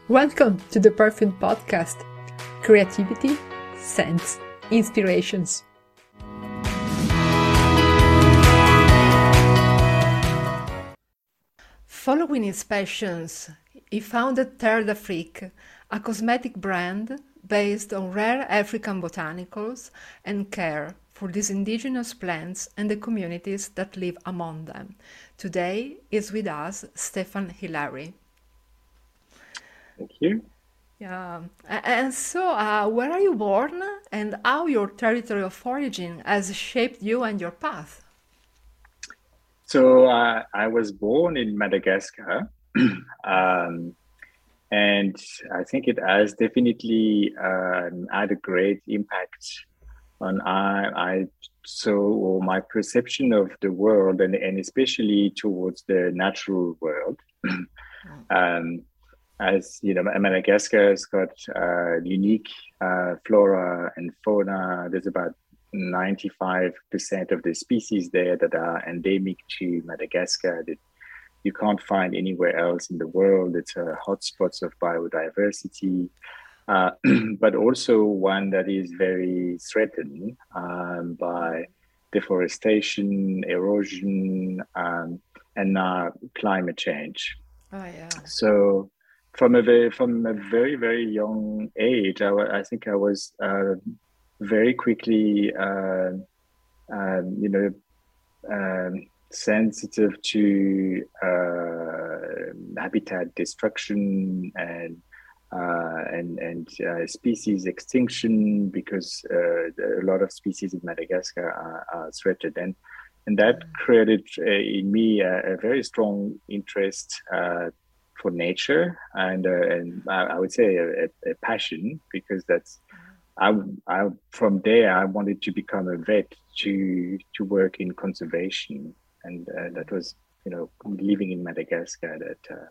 Welcome to the Perfume Podcast. Creativity, scents, inspirations. Following his passions, he founded Terre d'Afrique, a cosmetic brand based on rare African botanicals and care for these indigenous plants and the communities that live among them. Today is with us Stefan Hilary. Thank you. Yeah, and so where are you born and how your territory of origin has shaped you and your path? So I was born in Madagascar, and I think it has definitely had a great impact on I so or my perception of the world and especially towards the natural world. um, as you know, Madagascar has got unique flora and fauna. There's about 95% of the species there that are endemic to Madagascar that you can't find anywhere else in the world. It's a hotspot of biodiversity, but also one that is very threatened by deforestation, erosion, and climate change. Oh, yeah. So from a very young age, I think I was very quickly sensitive to habitat destruction and species extinction because a lot of species in Madagascar are threatened, and that created in me a very strong interest for nature and I would say a passion, because that's I from there I wanted to become a vet to work in conservation, and that was living in Madagascar that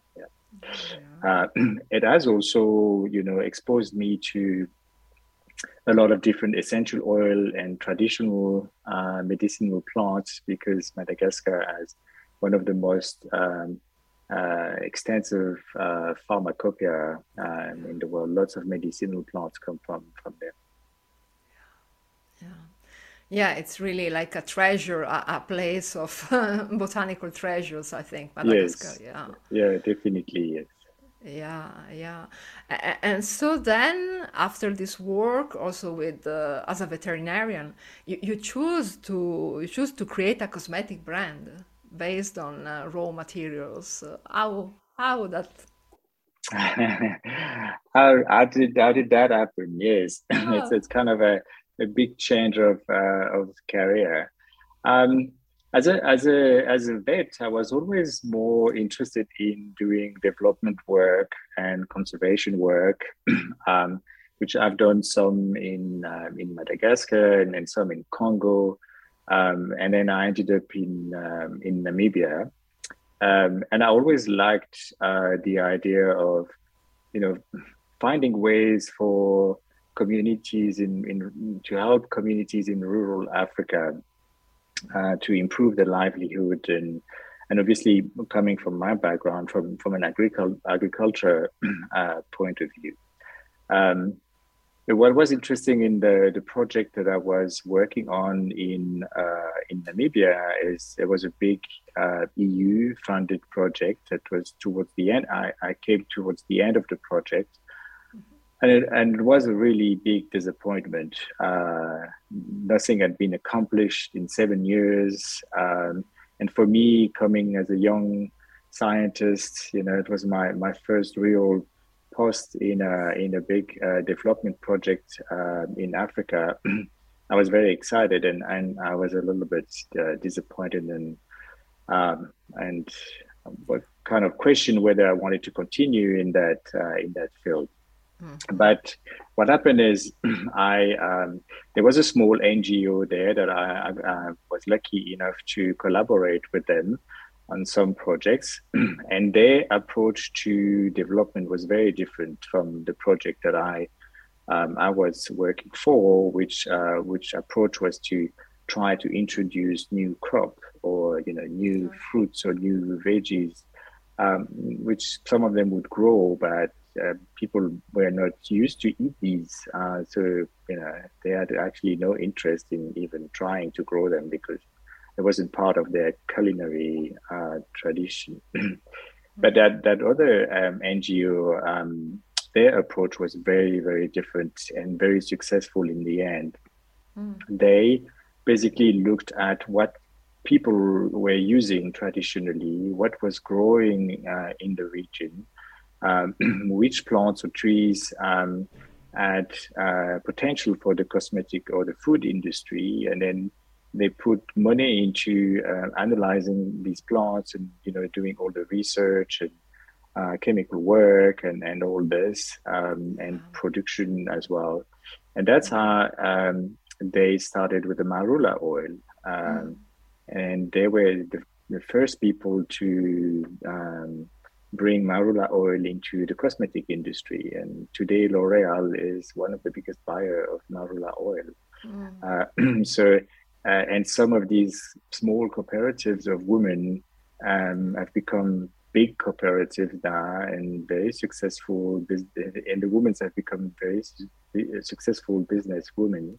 it has also exposed me to a lot of different essential oil and traditional medicinal plants, because Madagascar has one of the most extensive pharmacopoeia in the world. Lots of medicinal plants come from there. Yeah. Yeah, it's really like a treasure, a place of botanical treasures, I think, Madagascar. Yes, Yeah. yeah, definitely, yes. Yeah, yeah. And so then, after this work, also with as a veterinarian, you choose to create a cosmetic brand based on raw materials. How that? How did that happen? Yes, Oh, it's kind of a big change of career. Um, as a vet, I was always more interested in doing development work and conservation work, which I've done some in Madagascar and some in Congo, and then I ended up in Namibia. And I always liked the idea of you know finding ways for communities in to help communities in rural Africa to improve their livelihood, and obviously coming from my background from an agriculture point of view. Um, what was interesting in the project that I was working on in Namibia is it was a big EU funded project that was towards the end. I came towards the end of the project, and it was a really big disappointment. Nothing had been accomplished in 7 years. And for me, coming as a young scientist, it was my first real post in a big development project in Africa. I was very excited, and I was a little bit disappointed, and what kind of question whether I wanted to continue in that field. But what happened is, I there was a small NGO there that I was lucky enough to collaborate with them on some projects, and their approach to development was very different from the project that I was working for, which approach was to try to introduce new crop or new fruits or new veggies which some of them would grow, but people were not used to eat these. So, they had actually no interest in even trying to grow them because it wasn't part of their culinary tradition. But that other NGO, their approach was very, very different and very successful in the end. They basically looked at what people were using traditionally, what was growing in the region, which plants or trees had potential for the cosmetic or the food industry, and then they put money into analyzing these plants and doing all the research and chemical work and all this and production as well. And that's how they started with the marula oil. And they were the first people to bring marula oil into the cosmetic industry. And today, L'Oreal is one of the biggest buyer of marula oil. And some of these small cooperatives of women have become big cooperatives now and very successful. And the women have become very successful business women.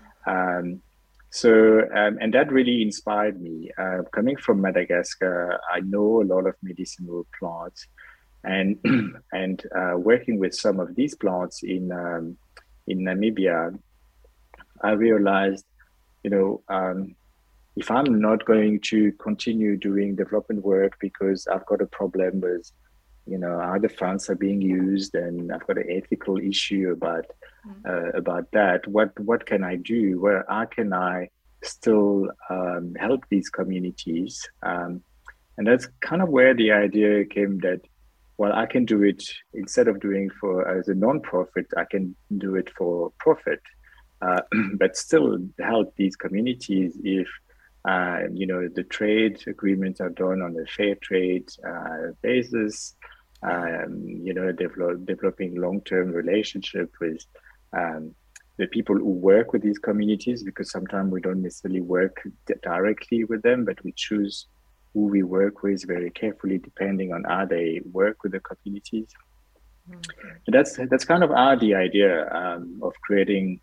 And that really inspired me. Coming from Madagascar, I know a lot of medicinal plants, and working with some of these plants in Namibia, I realized, if I'm not going to continue doing development work because I've got a problem with, how the funds are being used, and I've got an ethical issue about that. What can I do? How can I still help these communities? And that's kind of where the idea came that, well, I can do it instead of doing as a non-profit, I can do it for profit, but still help these communities if the trade agreements are done on a fair trade basis. Developing long-term relationship with the people who work with these communities, because sometimes we don't necessarily work directly with them, but we choose who we work with very carefully depending on how they work with the communities. That's kind of the idea of creating.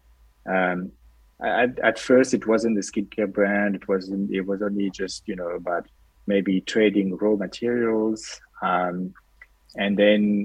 At first, it wasn't the skincare brand. It was only just about maybe trading raw materials. And then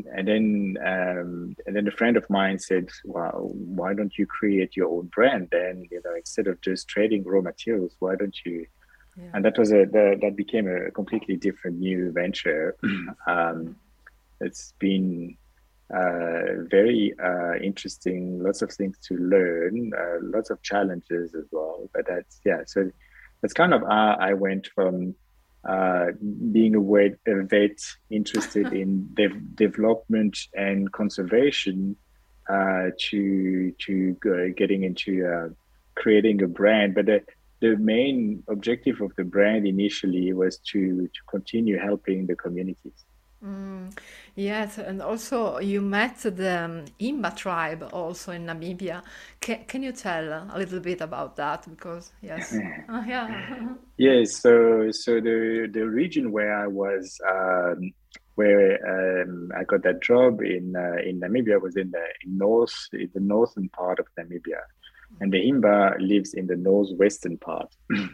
a friend of mine said, "Well, why don't you create your own brand? Then instead of just trading raw materials, why don't you?" Yeah. And that became a completely different new venture. It's been very interesting. Lots of things to learn, lots of challenges as well. But so that's kind of how I went from being a vet interested in development and conservation to getting into creating a brand. But the main objective of the brand initially was to continue helping the communities. Yes, and also you met the Himba tribe also in Namibia. Can you tell a little bit about that? Because yes, yeah. Yes, so the region where I was, where I got that job in Namibia was in the northern part of Namibia, and the Himba lives in the northwestern part,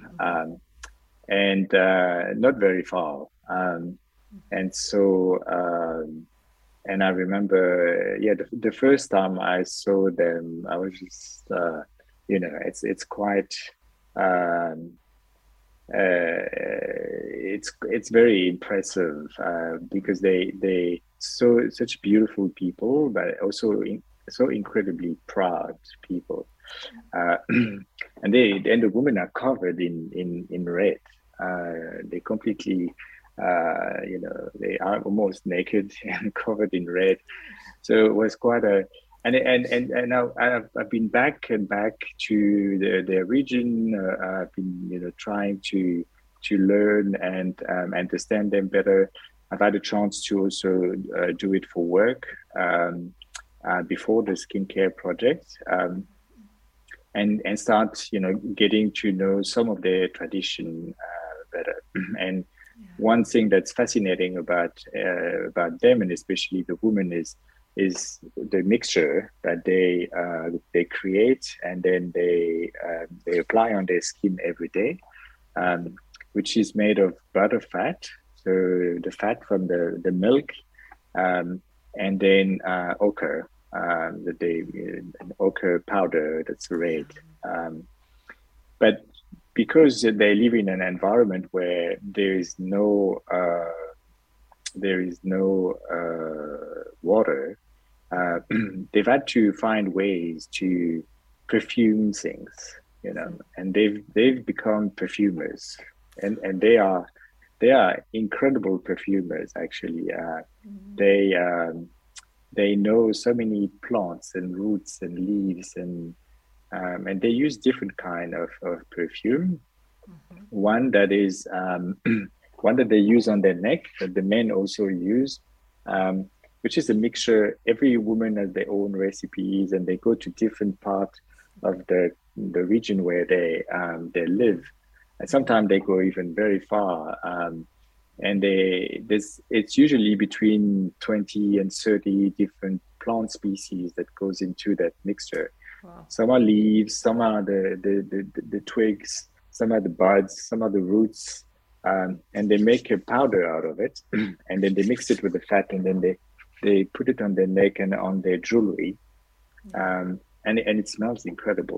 and not very far. And so, and I remember, the first time I saw them, I was just, it's quite, it's very impressive because they such beautiful people, but also so incredibly proud people, and the women are covered in red. They completely. They are almost naked and covered in red. So it was quite and now I've been back and back to their region. I've been trying to learn and understand them better. I've had a chance to also do it for work before the skincare project, and start getting to know some of their tradition better. And one thing that's fascinating about them, and especially the women, is the mixture that they create, and then they apply on their skin every day, um, which is made of butter fat, so the fat from the milk, um, and then ochre, ochre powder that's red. Um, but because they live in an environment where there is no water, they've had to find ways to perfume things, and they've become perfumers, and they are incredible perfumers actually. They they know so many plants and roots and leaves, and they use different kind of perfume. One that is one that they use on their neck, that the men also use, which is a mixture. Every woman has their own recipes, and they go to different parts of the region where they live, and sometimes they go even very far. And it's usually between 20 and 30 different plant species that goes into that mixture. Wow. Some are leaves, some are the twigs, some are the buds, some are the roots, and they make a powder out of it, and then they mix it with the fat, and then they put it on their neck and on their jewelry, and it smells incredible.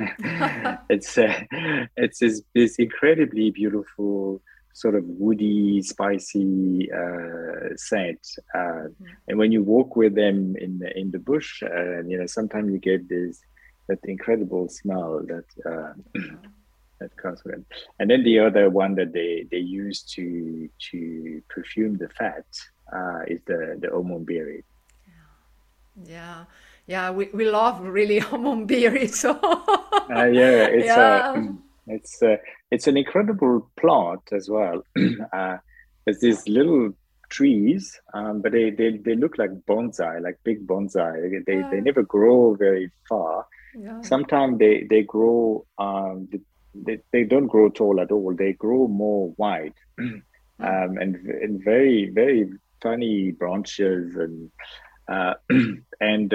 It's this incredibly beautiful sort of woody, spicy scent, and when you walk with them in the bush, sometimes you get that incredible smell that comes with it. And then the other one that they use to perfume the fat is the almond berry. Yeah, yeah, we love really almond berry, so Yeah, yeah. it's it's an incredible plant as well. There's these little trees, but they look like bonsai, like big bonsai. They Uh, never grow very far. yeah. Sometimes they grow they don't grow tall at all. They grow more wide, Mm. and very very funny branches, uh, and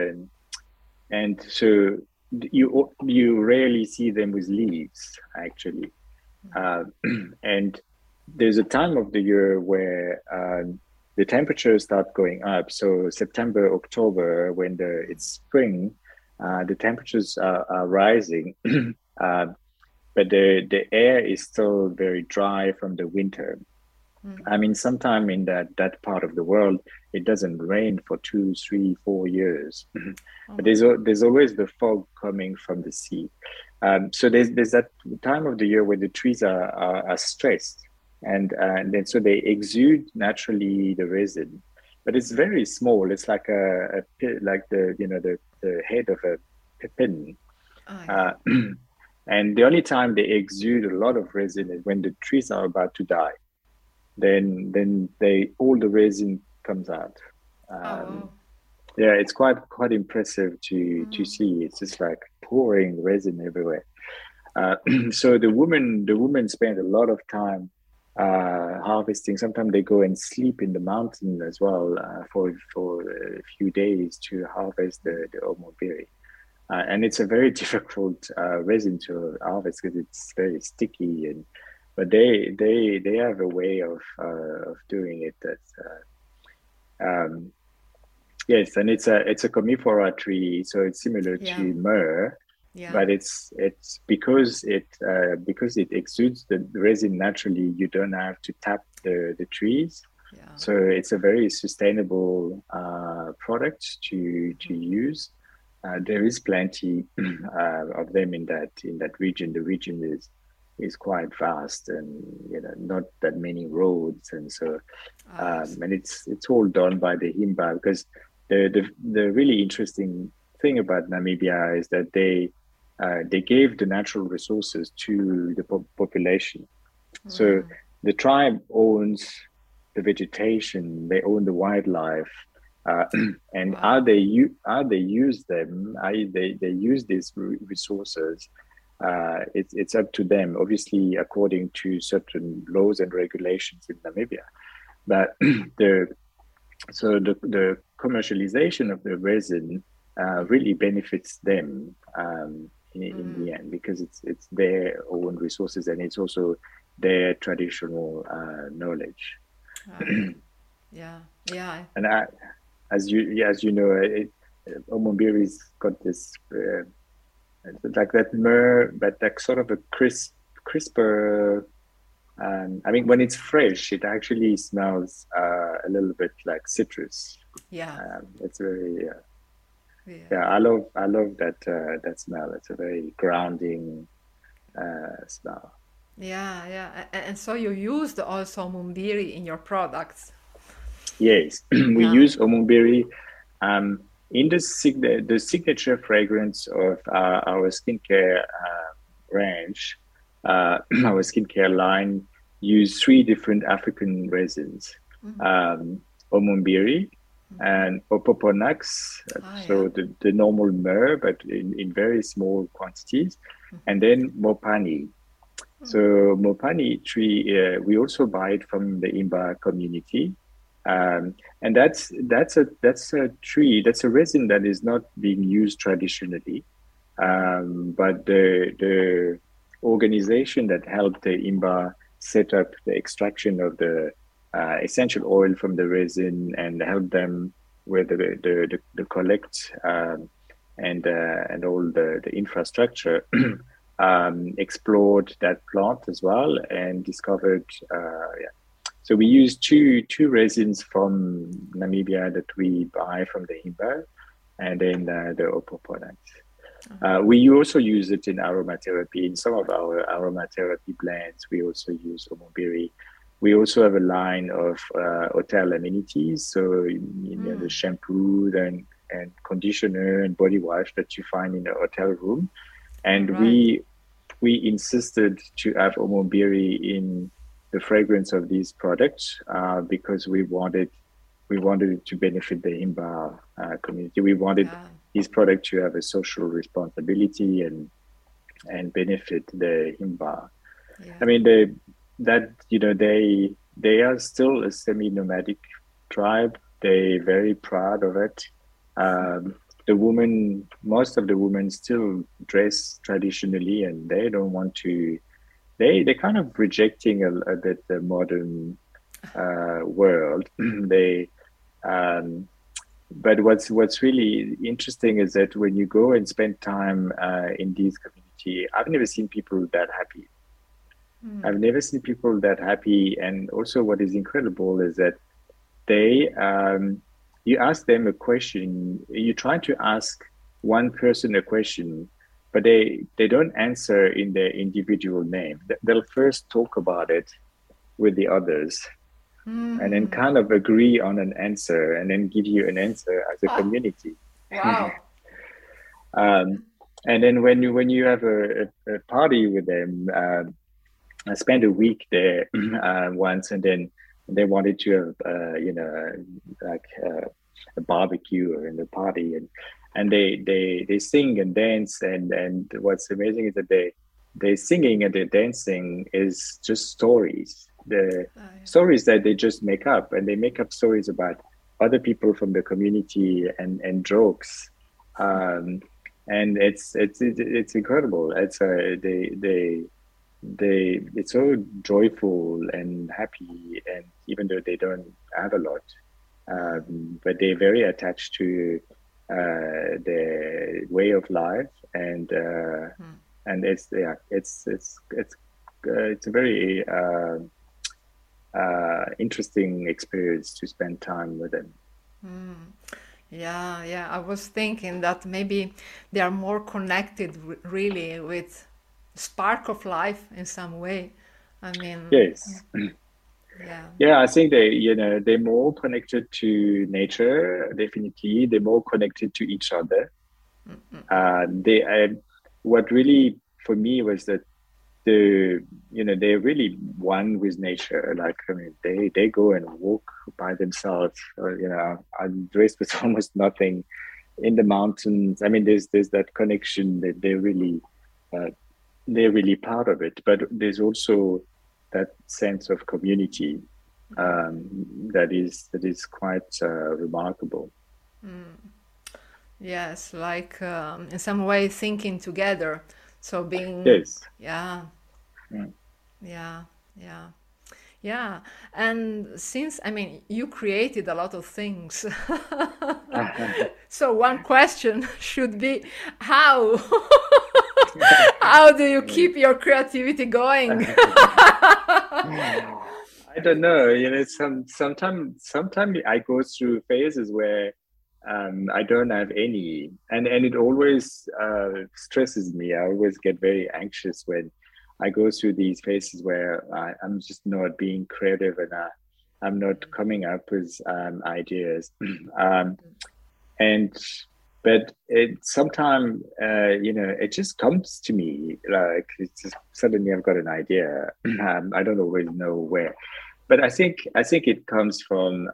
so you rarely see them with leaves actually, uh, and there's a time of the year where the temperatures start going up. So September, October, when it's spring, the temperatures are rising, uh, but the air is still very dry from the winter. I mean, sometime in that part of the world, it doesn't rain for 2, 3, 4 years. Oh But my God. there's always the fog coming from the sea. So there's that time of the year where the trees are stressed, and then so they exude naturally the resin, but it's very small. It's like like the head of a pin. Oh yeah. Uh, and the only time they exude a lot of resin is when the trees are about to die. Then they all the resin comes out. Oh Um, wow. yeah, it's quite impressive to see. It's just like pouring resin everywhere. Uh, so the women spend a lot of time harvesting. Sometimes they go and sleep in the mountain as well for a few days to harvest the almond berry. And it's a very difficult resin to harvest because it's very sticky, and but they have a way of doing it that's yes, and it's a commiphora tree, so it's similar Yeah. to myrrh, Yeah. but it's because it exudes the resin naturally. You don't have to tap the trees, Yeah. so it's a very sustainable product to use. There is plenty of them in that region. The region is quite vast, and not that many roads, and so I see. and it's all done by the Himba, because the really interesting thing about Namibia is that they gave the natural resources to the population. So the tribe owns the vegetation, they own the wildlife, uh, and Wow. how they use them, they use these resources. it's up to them, obviously according to certain laws and regulations in Namibia. But the commercialization of the resin really benefits them in the end, because it's their own resources, and it's also their traditional knowledge. Yeah, yeah. And as you know, Omombiri's got this like that myrrh, but like sort of a crisper. I mean, when it's fresh, it actually smells a little bit like citrus. Yeah. It's very Yeah. I love that smell. It's a very grounding smell. Yeah, yeah. And so you used also Mumbiri in your products. Yes, we Yeah. use Omombiri in the signature fragrance of our skincare range. Our skincare line use three different African resins: Omombiri and Opoponax, Yeah. so the normal myrrh, but in very small quantities, and then Mopani. So Mopani tree, we also buy it from the Imba community, and that's a tree, that's a resin that is not being used traditionally, but the organization that helped the Imba set up the extraction of the essential oil from the resin and help them with the collect and all the infrastructure. Explored that plant as well and discovered. So we use two resins from Namibia that we buy from the Imba, and then the Opoponax. We also use it in aromatherapy. In some of our aromatherapy blends, we also use Omombiri. We also have a line of hotel amenities, so the shampoo and conditioner and body wash that you find in a hotel room. And Right. we insisted to have Omombiri in the fragrance of these products because we wanted it to benefit the Imba community. We wanted Yeah. these products to have a social responsibility and benefit the Imba. I Yeah. mean, they are still a semi-nomadic tribe. They're very proud of it. Um, most of the women still dress traditionally, and they don't want to. They're kind of rejecting a bit the modern world. they um, but what's really interesting is that when you go and spend time in these community, I've never seen people that happy. I've never seen people that happy. And also, what is incredible is that they, you ask them a question, you try to ask one person a question, but they don't answer in their individual name. They'll first talk about it with the others and then kind of agree on an answer and then give you an answer as a community. Wow. And then when you have a party with them, I spent a week there once, and then they wanted to have like a barbecue in the party, and they sing and dance, and what's amazing is that they singing and their dancing is just stories, the stories that they just make up, and they make up stories about other people from the community and jokes. um, and it's incredible. It's so joyful and happy, and even though they don't have a lot, but they're very attached to their way of life, and it's a very interesting experience to spend time with them. Yeah, yeah. I was thinking that maybe they are more connected really with spark of life in some way. I mean, Yes. yeah. Yeah, I think they're more connected to nature. Definitely, they're more connected to each other. They What really for me was that they're really one with nature. Like, I mean, they go and walk by themselves. I'm dressed with almost nothing in the mountains. I mean, there's that connection that they really uh, they're really part of it. But there's also that sense of community um, that is quite remarkable. Yes, like in some way thinking together. So being, Yes. yeah, Mm. yeah, yeah. Yeah, and since I mean you created a lot of things, so one question should be how how do you keep your creativity going? I don't know. Sometimes I go through phases where I don't have any, and it always stresses me. I always get very anxious when I go through these phases where I'm just not being creative and I'm not coming up with ideas. um, and but it sometimes it just comes to me like it's just suddenly I've got an idea. I don't always know where, but I think it comes from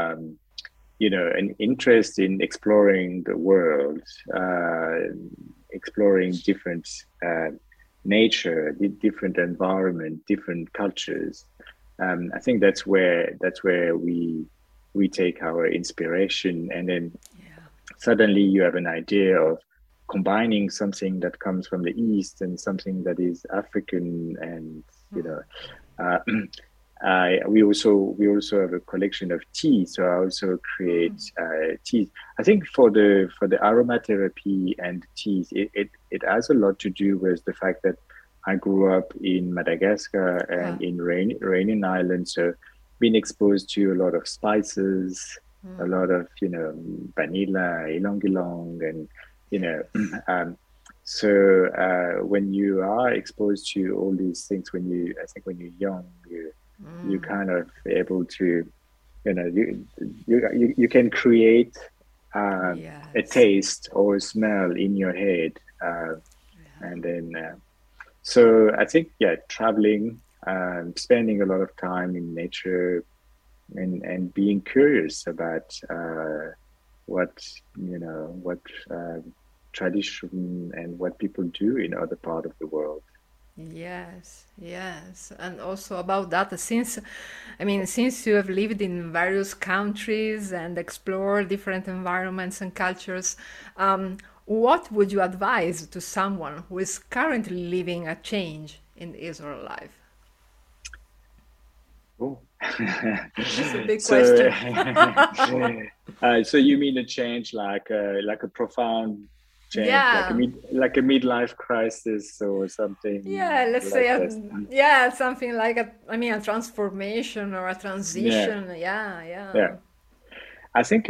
an interest in exploring the world, exploring different nature, different environment, different cultures. I think that's where we take our inspiration, and then Yeah. suddenly you have an idea of combining something that comes from the East and something that is African, and you know, uh, we also have a collection of tea, so I also create teas. I think for the aromatherapy and teas, it has a lot to do with the fact that I grew up in Madagascar Ah, and in Reunion Island, so being exposed to a lot of spices, a lot of vanilla, ylang ylang, and you know, yes. um, so when you are exposed to all these things, I think when you're young, you kind of able to, you can create a Yes. taste or a smell in your head, and then so I think yeah, traveling, spending a lot of time in nature, and being curious about what what uh, tradition and what people do in other part of the world. Yes, yes, and also about that, since I mean, since you have lived in various countries and explored different environments and cultures, what would you advise to someone who is currently living a change in Israel life? Oh. It's a big So, question. so you mean a change like a profound change, Yeah, like a midlife crisis or something yeah, let's say, like this? yeah, something like I mean, a transformation or a Yeah, transition. Yeah, yeah. yeah. I think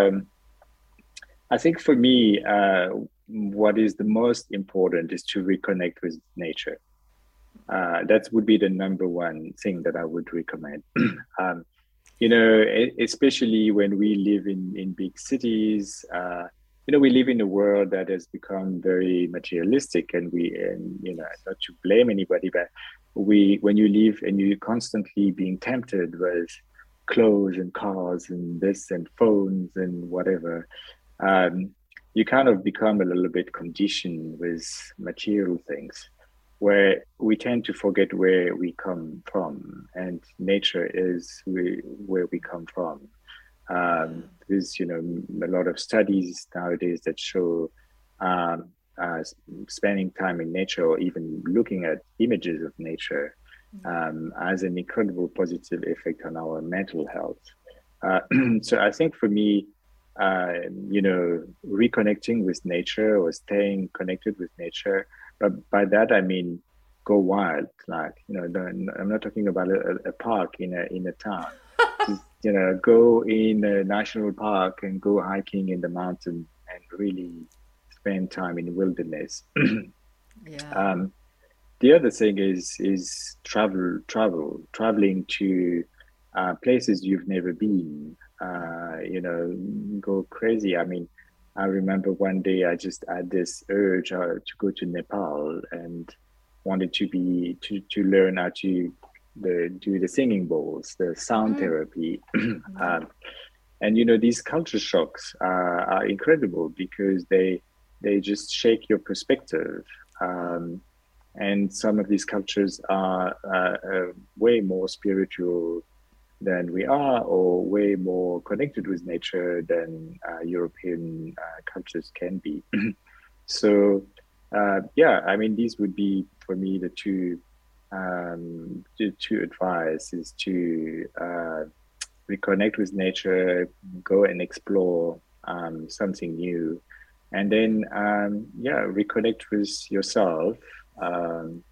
I think for me, what is the most important is to reconnect with nature. That would be the number one thing that I would recommend. um, especially when we live in big cities. We live in a world that has become very materialistic, and not to blame anybody, but when you live and you're constantly being tempted with clothes and cars and this and phones and whatever, um, you kind of become a little bit conditioned with material things, where we tend to forget where we come from, and nature is where we come from. There's a lot of studies nowadays that show um, uh, spending time in nature or even looking at images of nature has an incredible positive effect on our mental health. Uh, so I think for me, uh, reconnecting with nature or staying connected with nature. But by that I mean go wild. Like I'm not talking about a park in a town. Just go in a national park and go hiking in the mountain and really spend time in the wilderness. Yeah. um, the other thing is traveling to places you've never been. Go crazy. I mean, I remember one day I just had this urge to go to Nepal and wanted to learn how to do the singing bowls, the sound therapy. And these culture shocks are incredible because they just shake your perspective. Um, and some of these cultures are way more spiritual than we are, or way more connected with nature than European cultures can be. So, yeah, I mean, these would be for me the two advice is to reconnect with nature, go and explore something new, and then yeah, reconnect with yourself. Um,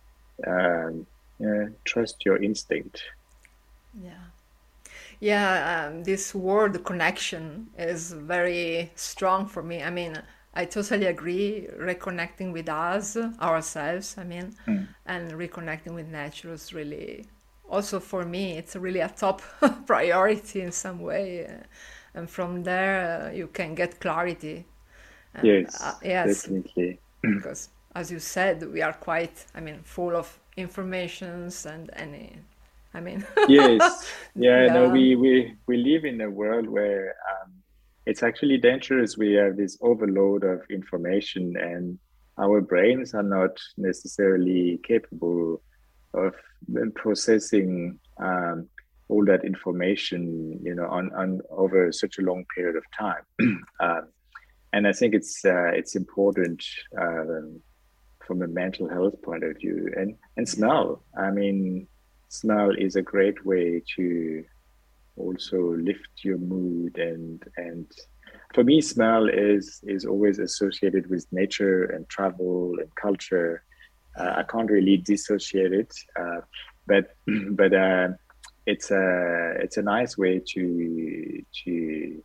yeah, trust your instinct. Yeah. Yeah, this word connection is very strong for me. I mean, I totally agree. Reconnecting with us, ourselves, I mean, Mm. and reconnecting with nature is really, also for me, it's really a top priority in some way. And from there, you can get clarity. And Yes, yes, definitely. because as you said, we are quite, I mean, full of informations and any, I mean, Yes, yeah, no, yeah. we live in a world where it's actually dangerous. We have this overload of information, and our brains are not necessarily capable of processing all that information, on over such a long period of time. um, and I think it's important from a mental health point of view, and Yeah. smell. I mean, smell is a great way to also lift your mood, and for me, smell is always associated with nature and travel and culture. I Yeah. can't really dissociate it, but but it's a nice way to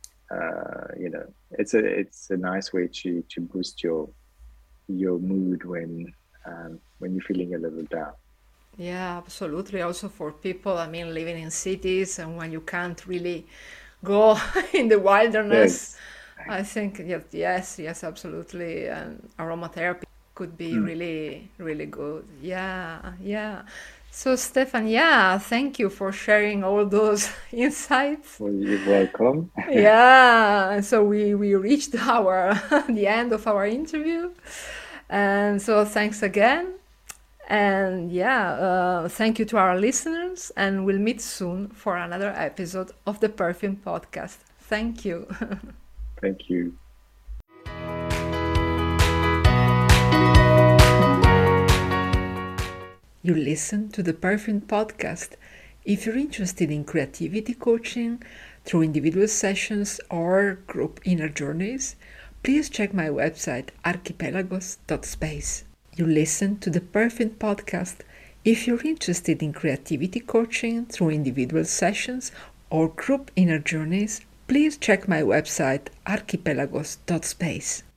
it's a nice way to boost your mood when you're feeling a little down. Yeah, absolutely. Also for people, I mean, living in cities and when you can't really go in the wilderness, Yes. I think yes, yes, yes, absolutely. And aromatherapy could be Mm. really, really good. Yeah, yeah. So, Stefan, yeah, thank you for sharing all those insights. Well, you're welcome. Yeah, so we reached our the end of our interview, and so thanks again. And yeah, thank you to our listeners, and we'll meet soon for another episode of the Perfume Podcast. Thank you. Thank you. You listen to the Perfume Podcast. If you're interested in creativity coaching through individual sessions or group inner journeys, please check my website archipelagos.space. You listen to the Perfume Podcast. If you're interested in creativity coaching through individual sessions or group inner journeys, please check my website archipelagos.space.